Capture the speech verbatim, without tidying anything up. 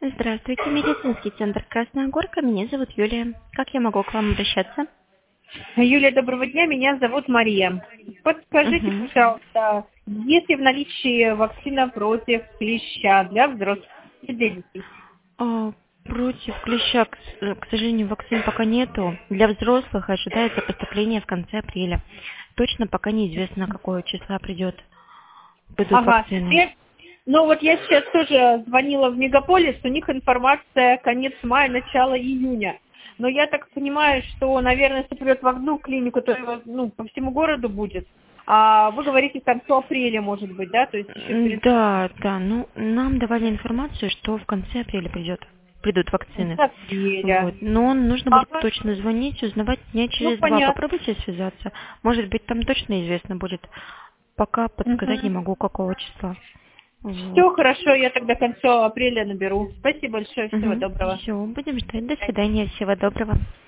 Здравствуйте, медицинский центр Красная Горка. Меня зовут Юлия. Как я могу к вам обращаться? Юлия, доброго дня, меня зовут Мария. Подскажите, Угу. пожалуйста, есть ли в наличии вакцина против клеща для взрослых и для детей? А, против клеща, к, с- к сожалению, вакцин пока нету. Для взрослых ожидается поступление в конце апреля. Точно пока неизвестно, какое числа придет. Придут Ага. вакцины. Я- Ну вот я сейчас тоже звонила в Мегаполис, у них информация конец мая, начало июня. Но я так понимаю, что, наверное, если придет в одну клинику, то его, ну, по всему городу будет. А вы говорите, к концу апреля, может быть, да? То есть еще М, перед Да, да, ну нам давали информацию, что в конце апреля придет, придут вакцины. концом апреля. Вот. Но нужно будет Ага. точно звонить, узнавать дня Ну, через два. понятно. Попробуйте связаться. Может быть, там точно известно будет. Пока подсказать не Мгм. могу, какого числа. Вот. Все хорошо, я тогда к концу апреля наберу. Спасибо большое, всего доброго. Все, будем ждать. До свидания, всего доброго.